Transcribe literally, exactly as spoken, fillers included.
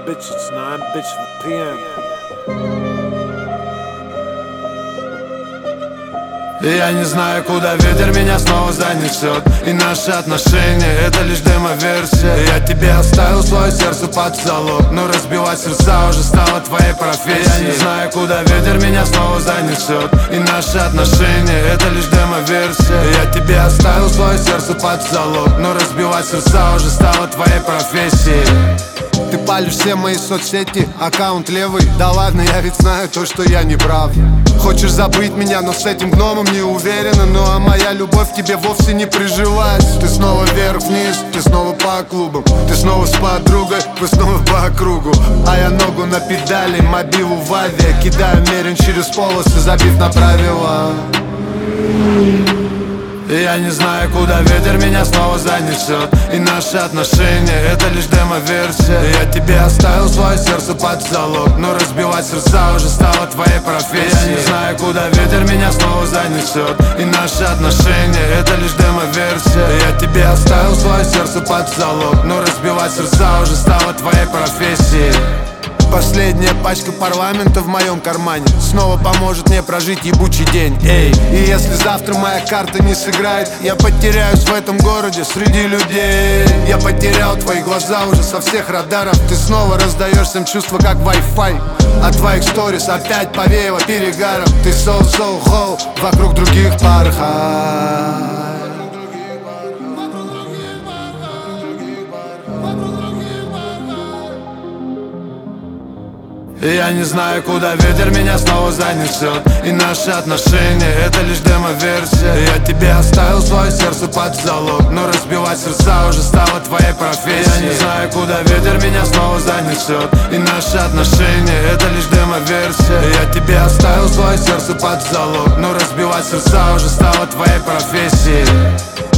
bitches, nine bitches for пи эм. И я не знаю, куда ветер меня снова занесет. И наши отношения — это лишь демо-версия. И я тебе оставил свое сердце под залог, но разбивать сердца уже стало твоей профессией. Я не знаю, куда ветер меня снова занесет. И наши отношения — это лишь демо-версия. И я тебе оставил свое сердце под залог, но разбивать сердца уже стало твоей профессией. Ты палишь все мои соцсети, аккаунт левый. Да ладно, я ведь знаю то, что я не прав. Хочешь забыть меня, но с этим гномом не уверена. Ну а моя любовь к тебе вовсе не прижилась. Ты снова вверх-вниз, ты снова по клубам. Ты снова с подругой, вы снова по кругу. А я ногу на педали, мобилу в авиа. Кидаю мерен через полосы, забив на правила. И я не знаю, куда ветер меня снова занесет. И наши отношения — это лишь демо-версия. И я тебе оставил свое сердце под залог, но разбивать сердца уже стало твоей профессией. Я не знаю, куда ветер меня снова занесет. И наши отношения — это лишь демо-версия. И я тебе оставил свое сердце под залог, но разбивать сердца уже стало твоей профессией. Последняя пачка парламента в моем кармане снова поможет мне прожить ебучий день. Эй, и если завтра моя карта не сыграет, я потеряюсь в этом городе среди людей. Я потерял твои глаза уже со всех радаров. Ты снова раздаешь всем чувства как Wi-Fi. От твоих сторис опять повеяло перегаром. Ты соу-соу-хоу, вокруг других порхай. И я не знаю, куда ветер меня снова занесет. И наши отношения — это лишь демо-версия. И я тебе оставил свое сердце под залог, но разбивать сердца уже стало твоей профессией. Я не знаю, куда ветер меня снова занесет. И наши отношения — это лишь демо-версия. И я тебе оставил свое сердце под залог, но разбивать сердца уже стало твоей профессией.